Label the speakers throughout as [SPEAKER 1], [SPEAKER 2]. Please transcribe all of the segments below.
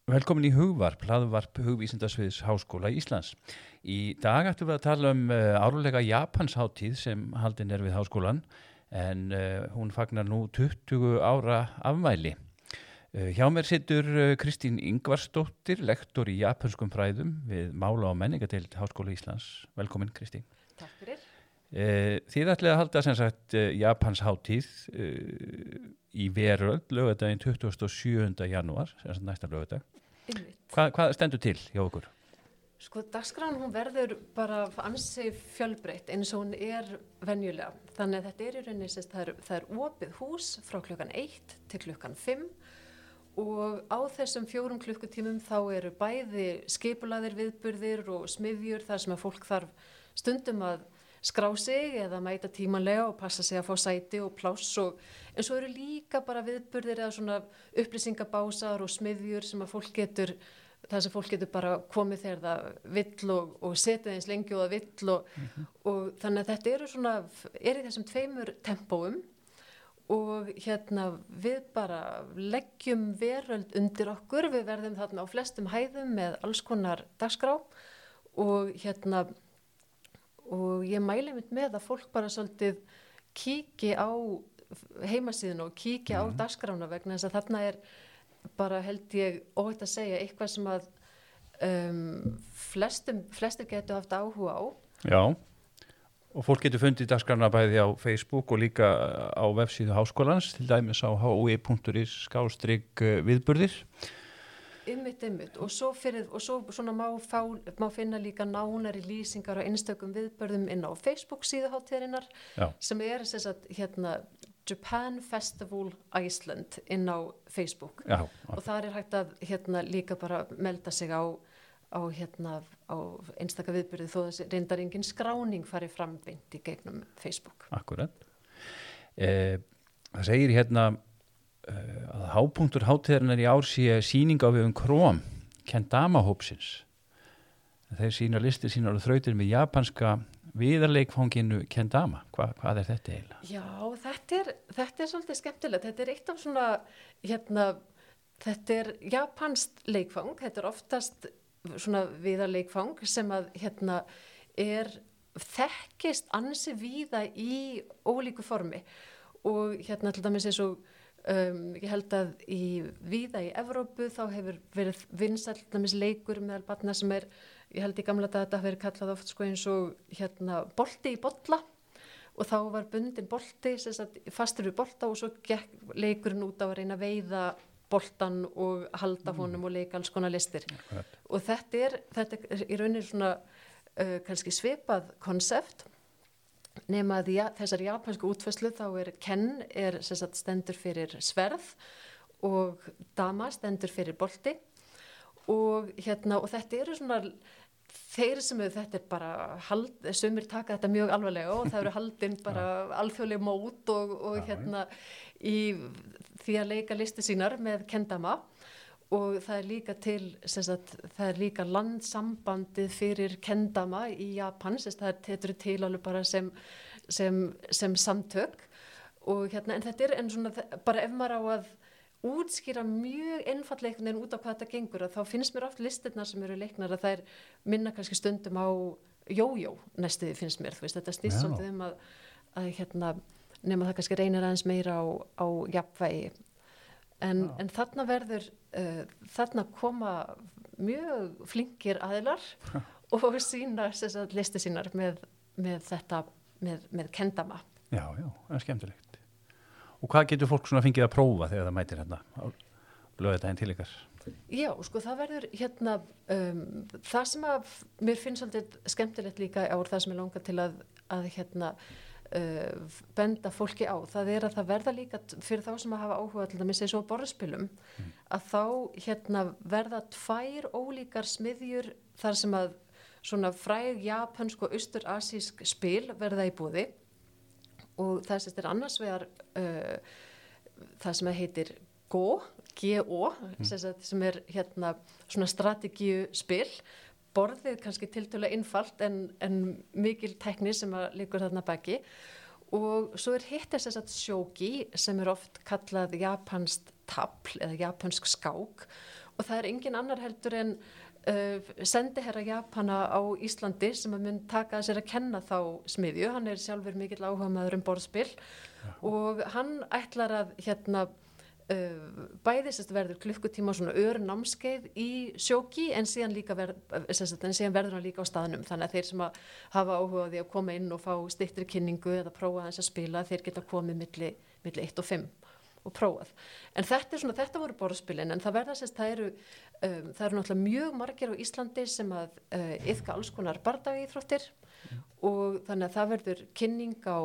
[SPEAKER 1] Velkomin í Hugvarp, hlaðvarp Hugvísindasviðs Háskóla Íslands. Í dag ættum við að tala árlega Japanshátíð sem haldin við Háskólann, en hún fagnar nú 20 ára afmæli. Hjá mér situr Kristín Ingvarsdóttir, lektor í japanskum fræðum við Mála- og menningadeild Háskóla Íslands. Velkomin, Kristín.
[SPEAKER 2] Takk fyrir.
[SPEAKER 1] Þið ætlið að halda sem sagt Japanshátíð í Veröld, laugardaginn 27. janúar, sem sagt næsta laugardag. Hvað stendur til hjá okkur?
[SPEAKER 2] Sko, dagskráin hún verður bara ansi fjölbreytt eins og hún venjulega. Þannig að þetta í rauninni, það er opið hús frá klukkan 1 til klukkan 5 og á þessum 4 klukkutímum þá eru bæði skipulagðir viðburðir og smiðjur þar sem að fólk þarf stundum að skrá sig eða mæta tímanlega og passa sig að fá sæti og pláss en svo eru líka bara viðburðir eða svona upplýsingabásar og smiðjur sem að fólk getur bara komið þegar það vill og setið eins lengi og það vill og þannig að þetta er í þessum 2 tempóum og við bara leggjum veröld undir okkur, við verðum þarna á flestum hæðum með alls konar dagskrá og ég mæli með að fólk bara svolítið kíki á heimasíðuna og kíki á dagskrána vegna þess að þarna er bara held ég óhætt að segja eitthvað sem að flestir getur haft áhuga á.
[SPEAKER 1] Já, og fólk getur fundið dagskrána bæði á Facebook og líka á vefsíðu Háskólans, til dæmis á hui.is/viðburðir.
[SPEAKER 2] Einmitt. Og svo svona má finna líka nánari lýsingar á einstökum viðburðum inn á Facebook síðu hátíðarinnar sem sem sagt Japan Festival Iceland inn á Facebook.
[SPEAKER 1] Já,
[SPEAKER 2] og þar er hægt að líka bara melda sig á einstaka viðburði þó þessi reyndar engin skráning fari fram beint í gegnum Facebook.
[SPEAKER 1] Akkurat. Það segir að hápunktur hátíðarinnar í ár sé sýning á vegum KROM, Kendama-hópsins. Þeir sýna listir sínar og þrautir með japanska viðarleikfanginu Kendama. Hvað þetta eiginlega?
[SPEAKER 2] Já, þetta er svolítið skemmtilegt. Þetta er eitt af svona, þetta er japanskt leikfang. Þetta er oftast svona viðarleikfang sem að þekkist ansi víða í ólíku formi. Og til dæmis eins og ég held að víða í Evrópu þá hefur verið vinsæll leikur meðal barna sem ég held í gamla daga þetta verið kallað oft eins og bolti í bolla og þá var bundin bolti fastur við bolta og svo gekk leikurinn út á að reyna að veiða boltan og halda honum og leika alls konar listir. Og þetta er í rauninni svona kannski svipað konsept nema að þessar japansku útfærslu þá ken stendur fyrir sverð og dama stendur fyrir bolti og þetta eru svona þetta er bara sumir taka þetta mjög alvarlega og það eru haldin bara alþjóðleg mót og í því að leika listir sínar með kendama og það er líka það er líka landsambandið fyrir kendama í Japan, þetta eru til alveg bara sem samtök og en þetta en svona bara ef maður á að útskýra mjög einfaldlega út á hvað þetta gengur þá finnst mér oft listirnar sem eru leiknar að þær minna kannski stundum á jójó næstuði finnst mér, þetta snýst svolítið að nema það kannski reynir aðeins meira á jafnvægi en þarna koma mjög flinkir aðilar og sína listir sínar með kendama.
[SPEAKER 1] Já, það er skemmtilegt. Og hvað getur fólk svona fengið að prófa þegar það mætir á laugardaginn til ykkar?
[SPEAKER 2] Já, það verður það sem að mér finnst svolítið skemmtilegt líka það sem ég langar til að benda fólki á, það að það verða líka fyrir þá sem að hafa áhuga til dæmis eins og borðspilum að þá verða 2 ólíkar smiðjur þar sem að svona fræg japansk og austur-asísk spil verða í boði og það er annars vegar það sem heitir G-O sem er svona strategíu spil borðið kannski tiltölulega einfalt en mikil tekni sem liggur þarna baki og svo hitt shogi sem oft kallað japanskt tafl eða japansk skák og það engin annar heldur en sendiherra Japana á Íslandi sem að mun taka að sér að kenna þá smiðju. Hann sjálfur mikill áhugamaður borðspil og hann ætlar að bæði verður klukkutíma svona námskeið í Shogi en síðan verður hann líka á staðnum, þannig að þeir sem að hafa áhuga á því að koma inn og fá styttri kynningu eða prófa þess að spila, þeir geta komið milli 1 og 5 og prófað. En þetta voru borðspilin, en það verða það eru náttúrulega mjög margir á Íslandi sem að iðka alls konar bardagaíþróttir og þannig að það verður kynning á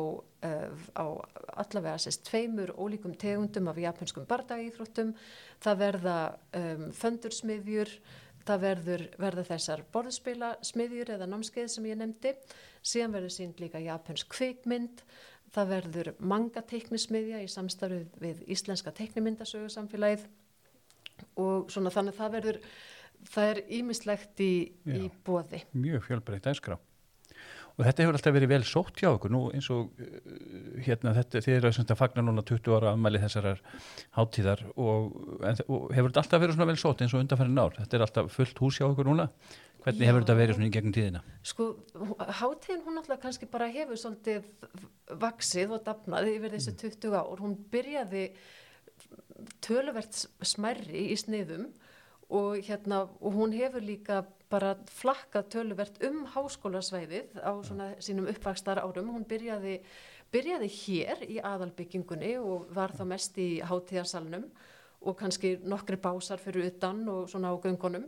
[SPEAKER 2] allavega 2 ólíkum tegundum af japanskum bardagaíþróttum, það verða föndursmiðjur, það verða þessar borðspilasmiðjur eða námskeið sem ég nefndi, síðan verður sýnd líka japansk kvikmynd, það verður manga teiknismiðja í samstarfi við íslenska teiknimyndasögusamfélagið og svona þannig að það ýmislegt í boði.
[SPEAKER 1] Mjög fjölbreytt dagskrá. Og þetta hefur alltaf verið vel sótt hjá okkur nú eins og þið eru að fagna núna 20 ára afmæli þessarar hátíðar og hefur þetta alltaf verið svona vel sótt eins og undanfarin ár. Þetta alltaf fullt hús hjá okkur núna. Hvernig hefur þetta verið svona í gegnum tíðina?
[SPEAKER 2] Sko, hátíðin hún alltaf kannski bara hefur svolítið vaxið og dafnað yfir þessi 20 ár. Hún byrjaði töluvert smærri í sniðum og hún hefur líka bara flakkað töluvert háskólasvæðið á svona sínum uppvaxtar árum. Hún byrjaði hér í aðalbyggingunni og var þá mest í hátíðarsalnum og kannski nokkri básar fyrir utan og svona á göngunum.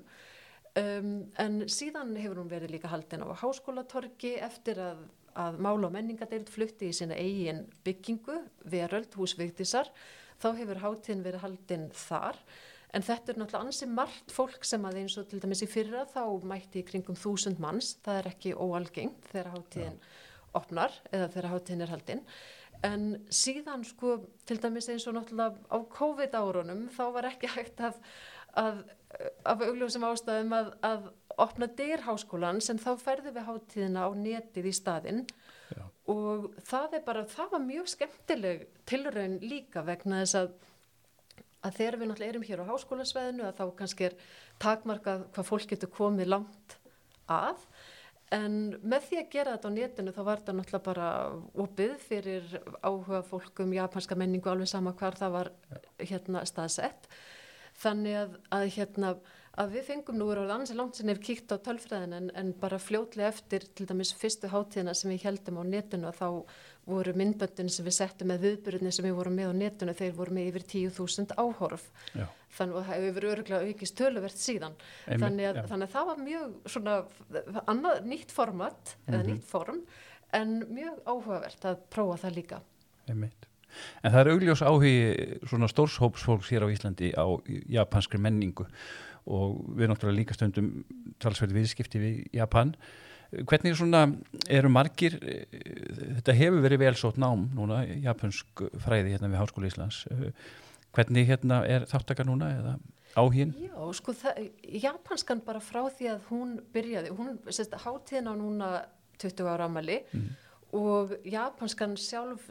[SPEAKER 2] En síðan hefur hún verið líka haldin á Háskólatorgi eftir að mála- og menningadeild flutti í sína eigin byggingu, Veröld, hús Vigdísar. Þá hefur hátíðin verið haldin þar. En þetta náttúrulega ansi margt fólk sem að eins og til dæmis í fyrra þá mætti í kringum 1000 manns. Það ekki óalgengt þegar hátíðin opnar eða þegar hátíðin haldin. En síðan sko til dæmis eins og náttúrulega á COVID-árunum þá var ekki hægt af augljósum ástæðum að opna dyr háskólans en þá ferðum við hátíðina á netið í staðinn og það var mjög skemmtileg tilraun líka vegna þess að þegar við náttúrulega erum hér á háskólasvæðinu að þá kannski takmarkað hvað fólk getur komið langt að en með því að gera þetta á netinu þá var þetta náttúrulega bara opið fyrir áhuga fólkum japanska menningu alveg sama hvar það var staðsett. Þannig að við fengum nú orðið annars langt sem kíkt á tölfræðin en bara fljótlega eftir til dæmis fyrstu hátíðina sem við heldum á netinu og þá voru myndböndin sem við settum með viðburðinni sem við vorum með á netinu, þeir voru með yfir 10.000 áhorf. Já. Þannig að það hefur örugglega aukist töluvert síðan. Þannig að það var mjög svona annað nýtt format, eða nýtt form, en mjög áhugavert að prófa það líka.
[SPEAKER 1] Einmitt. En það augljós áhugi svona stórshópsfólks hér á Íslandi á japanskri menningu og við náttúrulega líka stundum talsverð viðskipti við Japan. Hvernig eru margir, þetta hefur verið vel sótt nám núna, japansk fræði við Háskóla Íslands. Hvernig þáttaka núna eða áhuginn?
[SPEAKER 2] Já, sko japanskan bara frá því að hún byrjaði, hátíðin á núna 20 ára afmæli og japanskan sjálf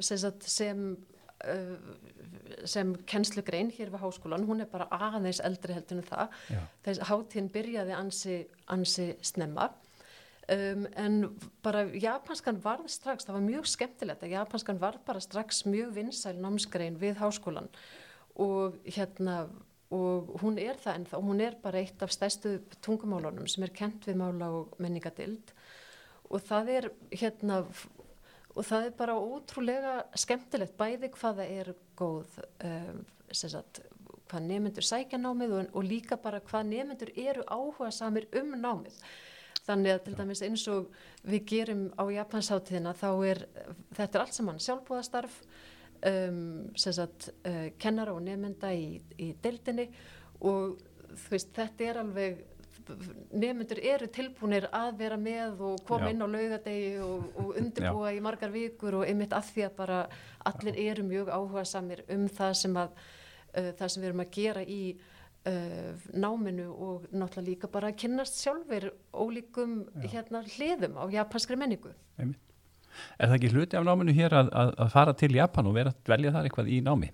[SPEAKER 2] sem kennslugrein hér við háskólan, hún bara aðeins eldri heldur en það. Þess hátíðin byrjaði ansi snemma. En bara japanskan varð strax, það var mjög skemmtilegt að japanskan varð bara strax mjög vinsæl námsgrein við háskólan og hún það ennþá, hún bara eitt af stærstu tungumálunum sem kennt við mála- og menningadeild og það og það bara ótrúlega skemmtilegt bæði hvað það góð hvað nemendur sækja námið og líka bara hvað nemendur eru áhugasamir námið. Þannig að til dæmis eins og við gerum á Japansháttíðina þá þetta allt saman sjálfboðastarf kennara og nemenda í deildinni og þú veist þetta alveg nemendur eru tilbúnir að vera með og koma inn á laugardegi og undirbúa í margar vikur og einmitt að því að bara allir eru mjög áhugasamir það sem við erum að gera í náminu og náttúrulega líka bara að kynnast sjálfur ólíkum hliðum á japanskri menningu.
[SPEAKER 1] Einmitt. Það ekki hluti af náminu hér að fara til Japan og vera að dvelja þar eitthvað í námi?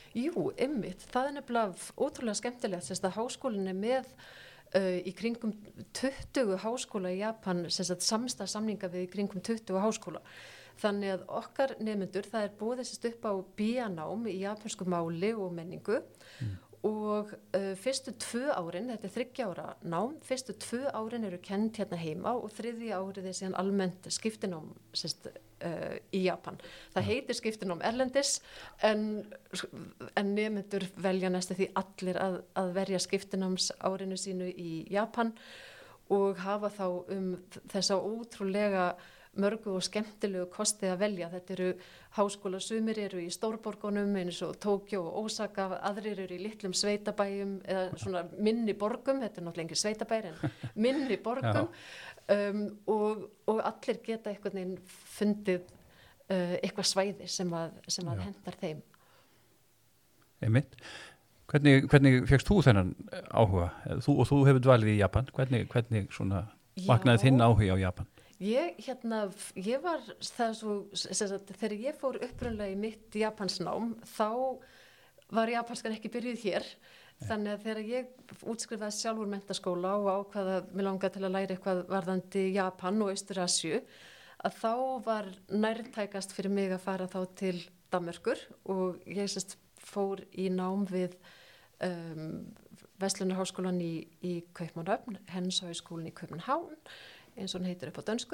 [SPEAKER 2] Jú, einmitt, það er nefnilega ótrúlega skemmtilegt, sérst að háskólinn er með í kringum 20 háskóla í Japan, sérst samstarfssamninga við í kringum 20 háskóla. Þannig að okkar nemendur, það er boðið sérst upp á BA-nám í japansku máli og menningu og fyrstu 2 árin, þetta er 3 ára nám, fyrstu 2 árin eru kennd hérna heima og 3. árið er síðan almennt skiptinám sérst, í Japan. Það heitir skiptinám erlendis en nemendur velja næstu því allir að verja skiptináms árinu sínu í Japan og hafa þá þessa ótrúlega mörgu og skemmtilegu kosti að velja. Þetta eru háskóla, sumir eru í stórborgunum eins og Tókjó og Ósaka, aðrir eru í litlum sveitabæjum eða svona minni borgum, þetta er náttúrulega engin sveitabæjir en minni borgum og allir geta einhvern veginn fundið eitthvað svæði sem að hendar þeim.
[SPEAKER 1] Einmitt. Hvernig fékkst þú þennan áhuga? Þú hefur dvalið í Japan. Hvernig svona vaknaði þinn áhuga á Japan?
[SPEAKER 2] Ég var það svo, þegar ég fór upprunlega í mitt japansnám, þá var japanskan ekki byrjuð hér. Þannig að þegar ég útskrifaði sjálfur menntaskóla og ákvaða að mig langaði til að læra eitthvað varðandi Japan og Austur-Asíu, að þá var nærtækast fyrir mig að fara þá til Danmerkur og ég fór í nám við Verslunarháskólann í Kaupmannahöfn, Handelshøjskolen í København, eins og hann heitir upp á dönsku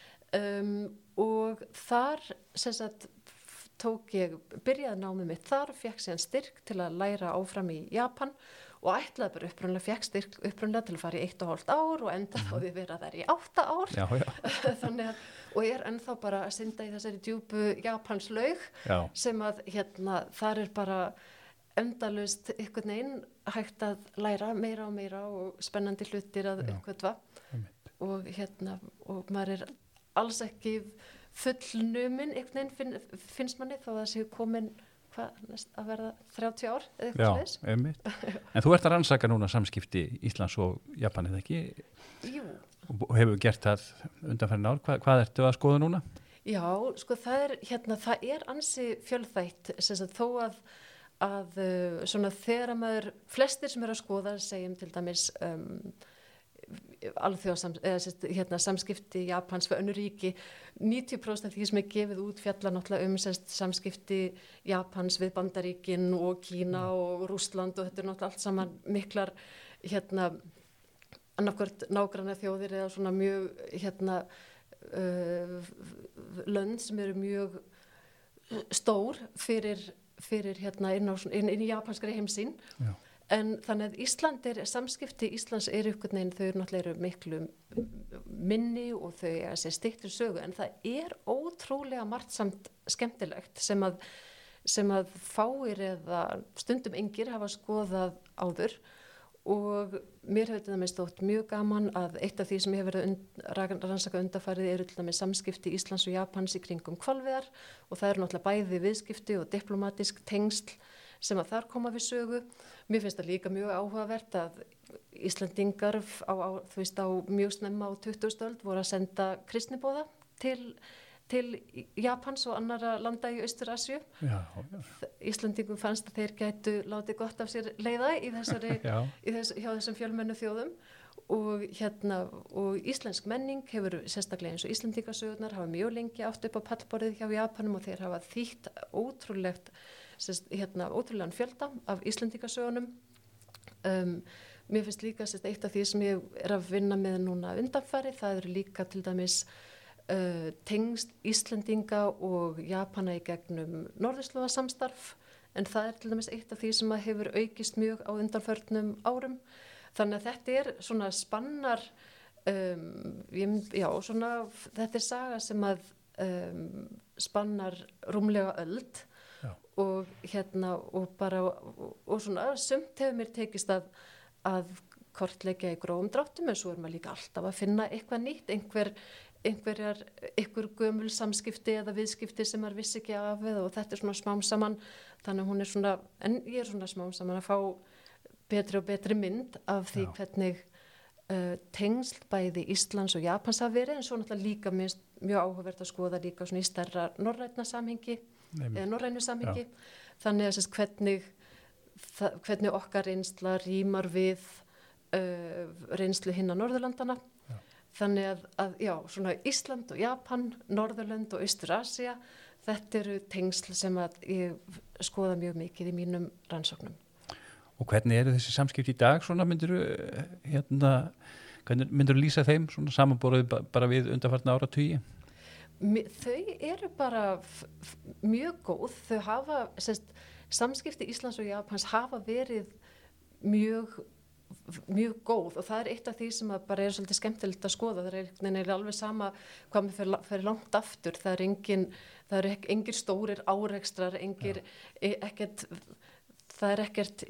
[SPEAKER 2] og þar byrjaði námið mitt þar og fékk síðan styrk til að læra áfram í Japan og ætlaði bara fékk styrk upprunalega til að fara í 1,5 ár og enda þá við vera þar í 8 ár þannig að, og er ennþá bara að synda í þessari djúpu Japanslaug sem að þar er bara endalaust einhvern veginn hægt að læra meira og meira og spennandi hlutir að uppgötva og og maður er alls ekki fullnumin einhvern veginn finnst manni þó að það séu komin að verða 30 ár eða eitthvað þess.
[SPEAKER 1] En þú ert að rannsaka núna samskipti Íslands og Japan eða ekki?
[SPEAKER 2] Jú.
[SPEAKER 1] Og hefur gert það undanfarin ár. Hvað ertu að skoða núna?
[SPEAKER 2] Já, sko það er ansi fjölþætt þó að svona þegar maður flestir sem eru að skoða segjum til dæmis samskipti Japans við önnur ríki 90% af því sem er gefið út fjallar náttúrulega samskipti Japans við Bandaríkin og Kína og Rússland og þetta er náttúrulega allt saman miklar annarkvort nágranna þjóðir eða svona mjög lönd sem eru mjög stór fyrir inn í japanskari heimsýn en þannig að samskipti Íslands einhvern veginn, þau náttúrulega eru miklu minni og þau sér styttri sögu en það er ótrúlega margt samt skemmtilegt sem að fáir eða stundum engir hafa skoðað áður og mér hefur þetta stótt mjög gaman að eitt af því sem ég hef verið að rannsaka undanfarið eru til dæmis samskipti Íslands og Japans í kringum hvalveiðar og það eru náttúrulega bæði viðskipti og diplómatísk tengsl sem að þar koma við sögu. Mér finnst það líka mjög áhugavert að Íslendingar á mjög snemma á 20. öld voru að senda kristniboða til Japans og annarra landa í Austur-Asíu. Íslendingum fannst að þeir gætu látið gott af sér leiða í hjá þessum fjölmennu þjóðum og íslensk menning hefur sérstaklega eins og Íslendingasögurnar hafa mjög lengi átt upp á pallborðið hjá Japanum og þeir hafa þýtt ótrúlegan fjölda af Íslendingasögunum. Mér finnst líka eitt af því sem ég er að vinna með núna undanfari, það eru líka til dæmis tengsl Íslendinga og Japana í gegnum norðurslóðasamstarf en það er til dæmis eitt af því sem að hefur aukist mjög á undanförnum árum. Þannig að þetta er svona spannar, þetta er saga sem að spannar rúmlega öld og svona sumt hefur mér tekist að kortleggja í grófum dráttum en svo er maður líka alltaf að finna eitthvað nýtt, einhver gömul samskipti eða viðskipti sem maður vissi ekki af og þetta er svona smám saman, þannig að hún er svona, en ég er svona smám saman að fá betri og betri mynd af því hvernig tengsl bæði Íslands og Japans hafa verið en svo náttúrulega líka mjög áhugavert að skoða líka svona í stærra norrænu samhengi þannig að hvernig okkar reynsla rýmar við reynslu hinna Norðurlandana. Þannig að já, svona Ísland og Japan, Norðurlönd og Austur-Asía, þetta eru tengsl sem að ég skoða mjög mikið í mínum rannsóknum.
[SPEAKER 1] Og hvernig eru þessi samskipti í dag? Svona myndirðu lýsa þeim svona samanborið bara við undanfarna áratugi?
[SPEAKER 2] Þau eru bara mjög góð. Þau hafa, samskipti Íslands og Japans hafa verið mjög góð og það er eitt af því sem að bara er svolítið skemmtilegt að skoða. Það er alveg sama hvað mér fer langt aftur. Það eru engir stórir árekstrar, það er ekkert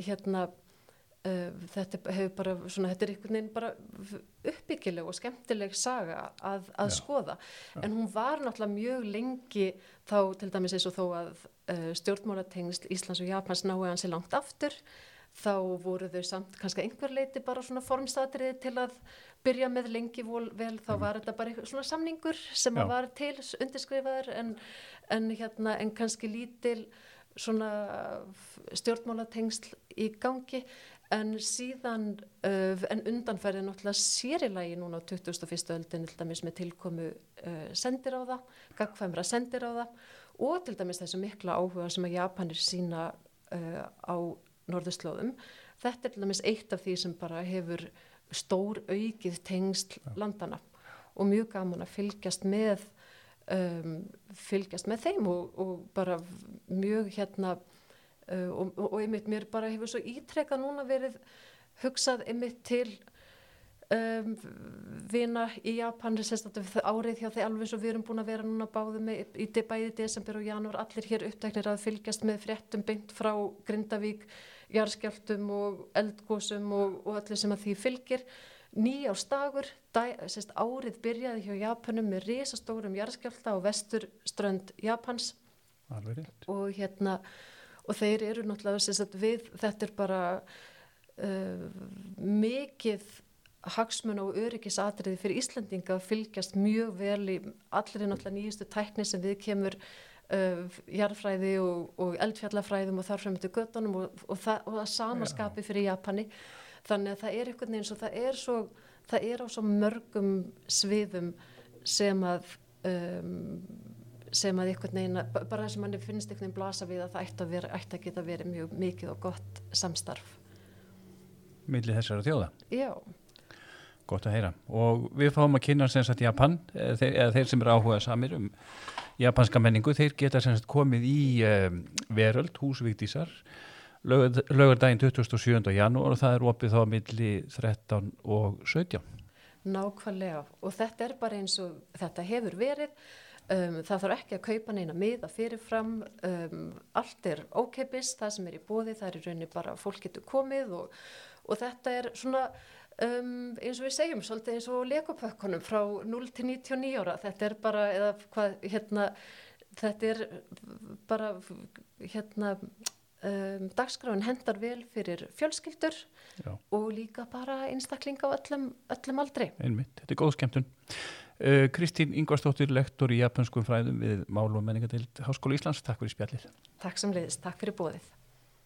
[SPEAKER 2] þetta hefur bara svona, þetta er einhvern veginn bara uppbyggileg og skemmtileg saga að skoða. En hún var náttúrulega mjög lengi þá til dæmis eins og þó að stjórnmálatengsl Íslands og Japans nái ansi langt aftur. Þá voru þau samt kannski einhver leiti bara svona formstatriði til að byrja með lengi vel, þá var þetta bara svona samningur sem var til undirskrifaður en kannski lítil svona stjórnmálatengsl í gangi, en síðan en undanfærið náttúrulega sér í lagi núna á 21. öldinni til dæmis með tilkomu sendiráða, gagnkvæmra sendiráða og til dæmis þessu mikla áhuga sem að Japanir sína á norðurslóðum. Þetta er til dæmis eitt af því sem bara hefur stór aukið tengsl landana og mjög gaman að fylgjast með þeim og bara mjög og einmitt mér bara hefur svo ítrekað núna verið hugsað einmitt til vina í Japan árið hjá þeir alveg svo við erum búin að vera núna báðum í bæði desember og janúar allir hér uppteknir að fylgjast með fréttum beint frá Grindavík, jarðskjálftum og eldgosum og allir sem að því fylgir. Nýársdagur, árið byrjaði hjá Japanum með risastórum jarðskjálfta á vesturströnd Japans og og þeir eru náttúrulega þetta er bara mikið hagsmun og öryggisatriði fyrir Íslendinga að fylgjast mjög vel í allri náttúrulega nýjustu tækni sem við kemur jarðfræði og eldfjallafræðum og þar fram til göttunum og það samaskapi fyrir Japani. Þannig að það er einhvern veginn það er á svo mörgum sviðum sem að einhvern veginn bara sem manni finnst einhvern veginn blasa við að það ætti að geta verið mjög mikið og gott samstarf.
[SPEAKER 1] Milli þessara þjóða?
[SPEAKER 2] Já.
[SPEAKER 1] Gott að heyra. Og við fáum að kynna Japan, eða þeir sem eru áhugað samir japanska menningu, þeir geta komið í Veröld, hús Vigdísar, laugardaginn 27. janúar og það er opið þá milli 13 og 17.
[SPEAKER 2] Nákvæmlega og þetta er bara eins og þetta hefur verið. Það þarf ekki að kaupa neina miða fyrirfram, allt er ókeypis, það sem er í boði, það er í rauninni bara fólk getur komið og þetta er svona eins og við segjum svolítið eins og legopökkunum frá 0 til 99 ára, þetta er bara þetta er bara dagskráin hendar vel fyrir fjölskyldur og líka bara einstaklinga á öllum aldri.
[SPEAKER 1] Einmitt, þetta er góð skemmtun. Kristín Ingvarsdóttir, lektor í japanskum fræðum við Mál- og menningadeild Háskóla Íslands. Takk fyrir spjallið.
[SPEAKER 2] Takk sem leiðis, takk fyrir boðið.